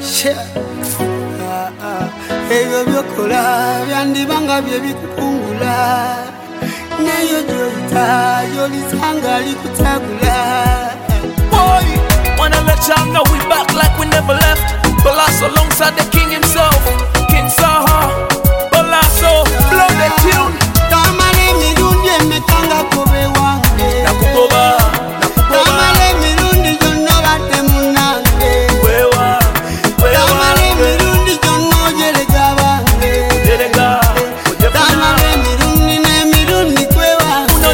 Ebyo byokola byandibanga bye bikukungula neyo gyolita yolitanga likutagula. Boy, wanna let y'all know we back like we never left. Balasso alongside the king himself, King Saha. Balasso, blow the tune. Tamale mirundi emekanga kobe wange Nakugoba, tamale mirundi jonno bate munange tamale mirundi jonno jerega bange tamale mirundi ne mirundi kwewa. No,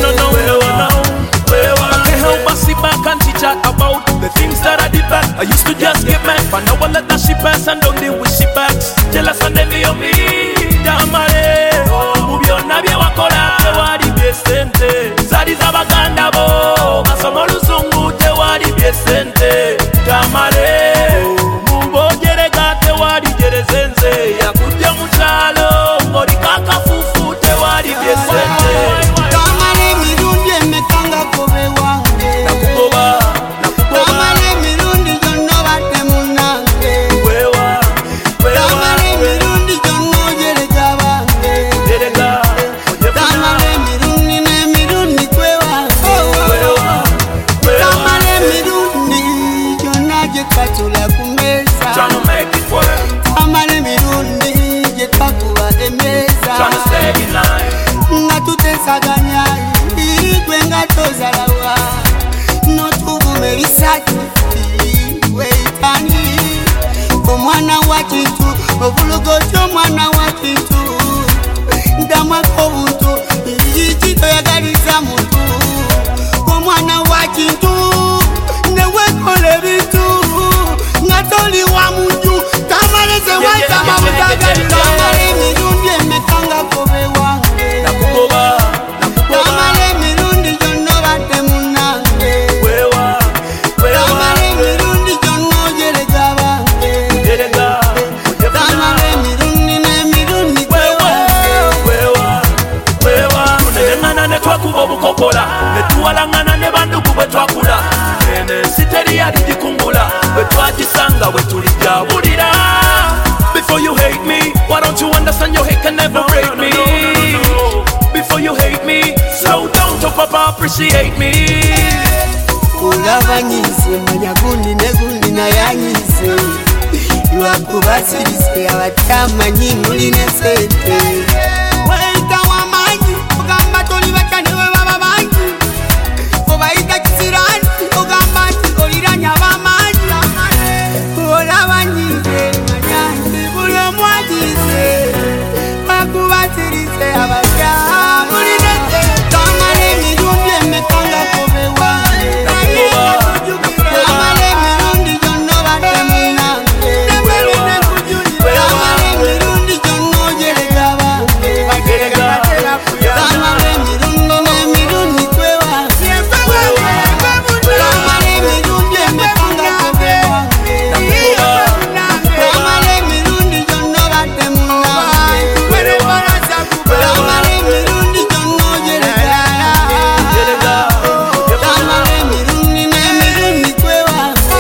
I can't help but sit back and teach her about the things that I did back. I used to just get mad, but now I let that shit pass and don't deal with shit backs. Jealous and envy of me, damare. Mubyonna bye wakola tewali byesente. Zali z'abaganda bo, basoma oluzungu tewali byesente. Damare, mubojerega tewali jerezenze. Yakudde mu kyalo, ng'oliko akafuufu tewali byesente. Tamale mirundi emekanga kobe wange tamale mirundi jonno bate munange tamale mirundi jonno jerega bange tamale mirundi ne mirundi kwewa tamale mirundi jonna gye twatula ku mmeeza tamale mirundi gye twakuba emmeeza nga tutesaganya igwe nga tozalawa notuvuma ebisaki weitani omwana wa kintu ovulugoty omwana wa kintu ndamwako obuntu iki toyagaliza muntu omwana wa kintu newekola ebintu nga toli wa muntu tamaleze waitama butagalira tamale emirundi emekanga kobe wange tamale mirundi jonno bate munange tamale mirundi jonno jerega bange tamale mirundi ne mirundi kwewa. Tunenengana ne twakuba obukokola ne tuwalangana ne bandugu bwe twakula ene ensi teri yali gikungula bwe twagisanga bwe tulijabulira. Before you hate me, why don't you understand your hate can never break me? Before you hate me, slow down to papa appreciate me. Kulabanyise manya gundi ne gundi na yanyise lwakubasirise abatamanyi muli ne sente weita wamanyi ogamba toli batane we baba bangi obayita kisirani ogamba nti oliranya bamanyi olabanyise manya nti buli omwagize bakubasirise abatamuli ne sente tamale mirundi emekanga kobe wange tamale mirundi jonno bate munange tamale mirundi jonno jerega bange tamale mirundi ne mirundi kwewa tamale mirundi emekanga kobe wange tamale mirundi jonno bate munange tamale mirundi jonno jerega tamale mirundi ne mirundi kwewa.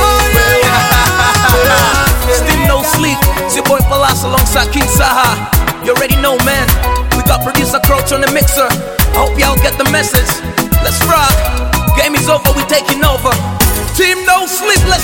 Still no sleep, it's your boy Palace alongside King Saha. You already know, man. We got producer Crouch on the mixer. I hope y'all get the message. Let's rock. Game is over, we taking over. Team No Sleep, let's